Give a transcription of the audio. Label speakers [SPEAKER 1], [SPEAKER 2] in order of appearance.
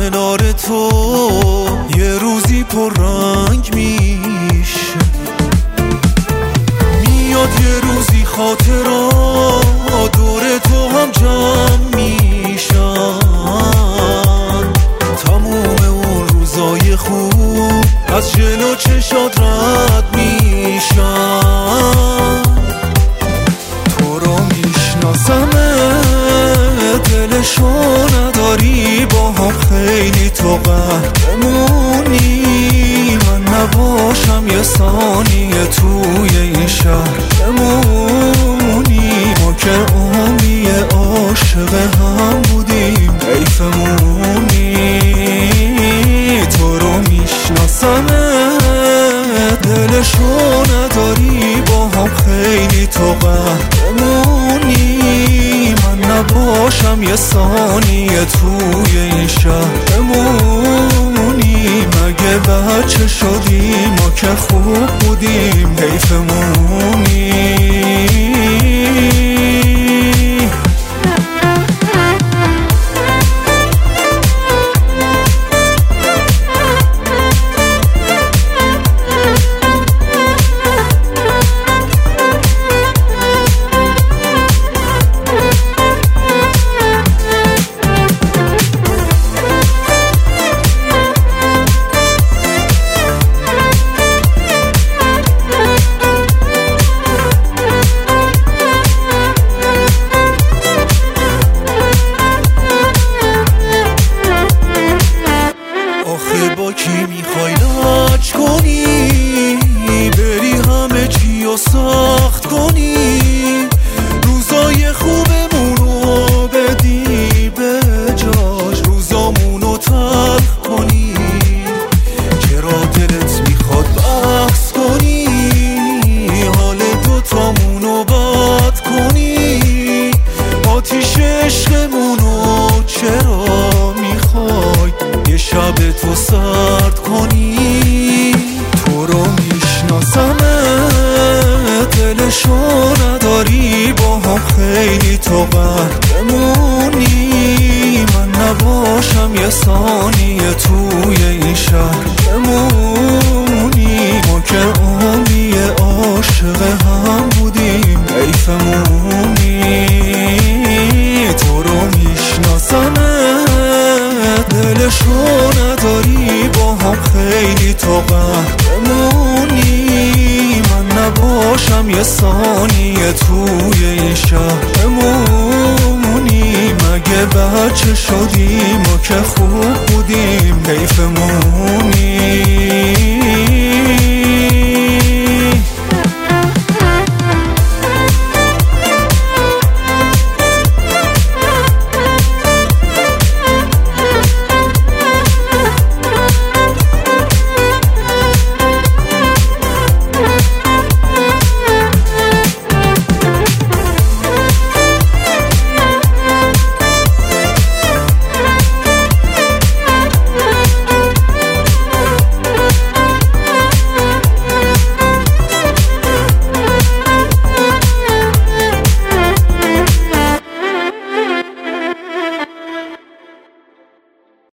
[SPEAKER 1] کنار تو یه روزی پر رنگ میشه. میاد یه روزی خاطرات دور تو هم جمع میشن، تموم اون روزای خوب از جلو چشات رد میشن. تو رو میشناسمه دلشو نداری با هم خیلی تو قهرمونی، من نباشم یه ثانیه توی این شهر بمونی. ما که عمری عاشق هم بودیم حیفمونی. تو رو میشناسمه دلشو نداری با هم خیلی تو قهرمونی، من نباشم یه ثانیه توی این شهر بمونی. مگه بچه شدیم ما که خوب بودیم حیفمونی. با کی میخوای لاج کنی، بری همه چی رو سخت کنی، روزای خوبمونو بدی به جاش روزامونو تلخ کنی. چرا دلت میخواد بحث کنی، حال دوتامونو بد کنی، آتیش عشقمونو چرا میخوای یه شب تو سرد کنی. تو رو میشناسمه دلشو نداری با هم خیلی تو قهرمونی، من نباشم یه ثانیه توی این شهر بمونی. ما که عمری عاشق هم بودیم حیفمونی. تو رو میشناسمه دلشو نداری با هم خیلی تو قهرمونی، من نباشم یه ثانیه توی این شهر بمونی. مگه بچه شدیم ما که خوب بودیم حیفمونی.